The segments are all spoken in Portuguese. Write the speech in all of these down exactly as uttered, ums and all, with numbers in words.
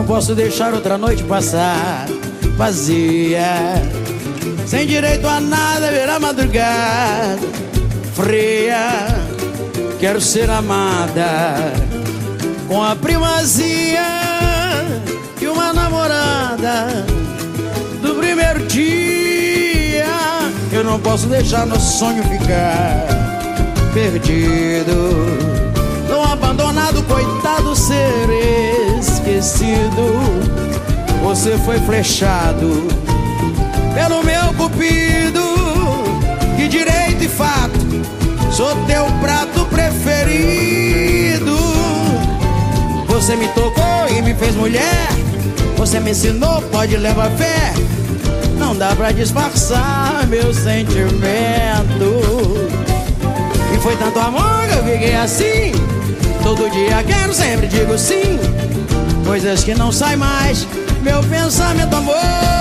não posso deixar outra noite passar vazia, sem direito a nada, ver a madrugada fria. Quero ser amada com a primazia de uma namorada do primeiro dia. Eu não posso deixar nosso sonho ficar perdido, tão abandonado, coitado, ser esquecido. Você foi flechado pelo meu cupido. Que direito e fato, sou teu prato preferido. Você me tocou e me fez mulher, você me ensinou, pode levar fé. Não dá pra disfarçar meu sentimento. E foi tanto amor que eu fiquei assim. Todo dia quero, sempre digo sim. Coisas que não saem mais meu pensamento, amor.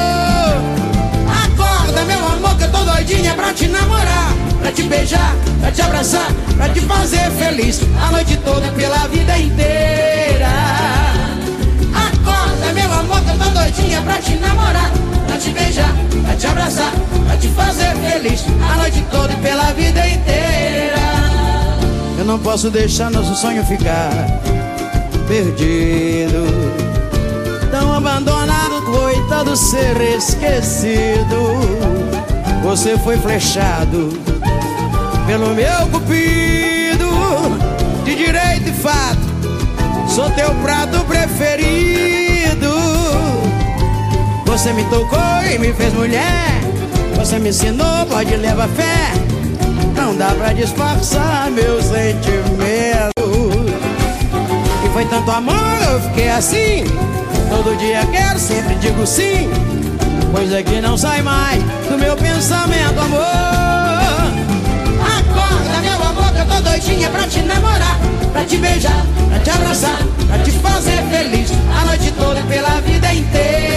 Acorda, meu amor, que eu tô doidinha pra te namorar, pra te beijar, pra te abraçar, pra te fazer feliz a noite toda, pela vida inteira. Acorda, meu amor, que eu tô doidinha pra te namorar, pra te beijar, pra te abraçar, pra te fazer feliz a noite toda e pela vida inteira. Eu não posso deixar nosso sonho ficar perdido, tão abandonado, coitado, ser esquecido. Você foi flechado pelo meu cupido. De direito e fato, sou teu prato preferido. Você me tocou e me fez mulher, você me ensinou, pode levar fé. Não dá pra disfarçar meu sentimento. E foi tanto amor, eu fiquei assim. Todo dia quero, sempre digo sim. Coisa que não sai mais do meu pensamento, amor. Acorda, meu amor, que eu tô doidinha pra te namorar, pra te beijar, pra te abraçar, pra te fazer feliz a noite toda e pela vida inteira.